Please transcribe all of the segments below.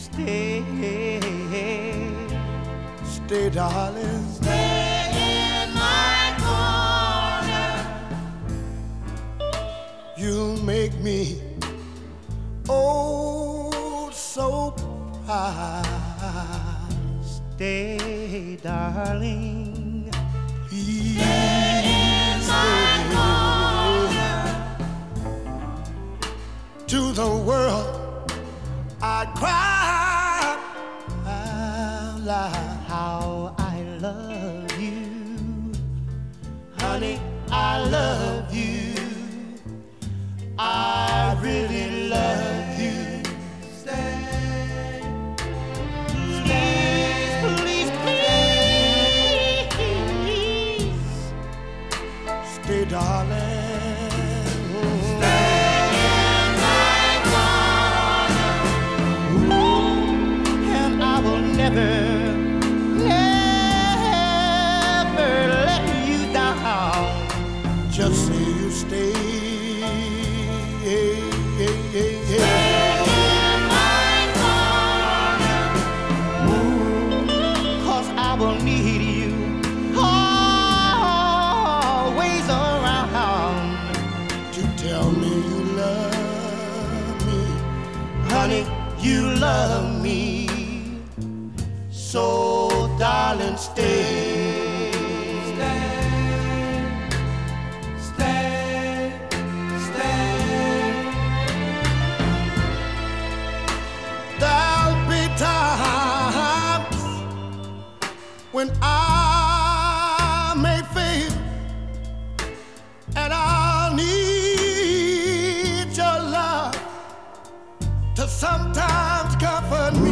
stay, stay, darling. stay in my corner. You'll make me oh so proud. Stay, darling. Please in my corner. To the world I cry out loud. How I love you, honey, I love you. I really love you. Stay, please, please, please. Stay, darling. Never, never let you down. Just say you stay. Stay in my corner. 'Cause I will need you always around. To tell me you love me, Honey, you love me. So, darling, stay. Stay, stay. there'll be times when I may fail, and I'll need your love to sometimes comfort me.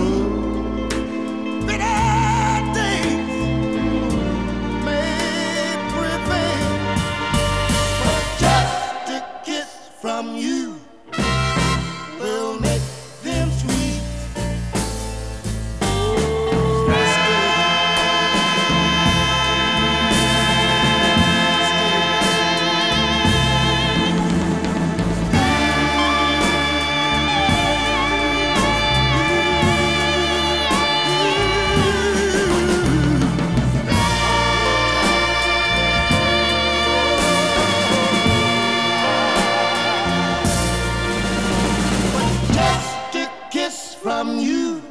From you will make them sweet. From you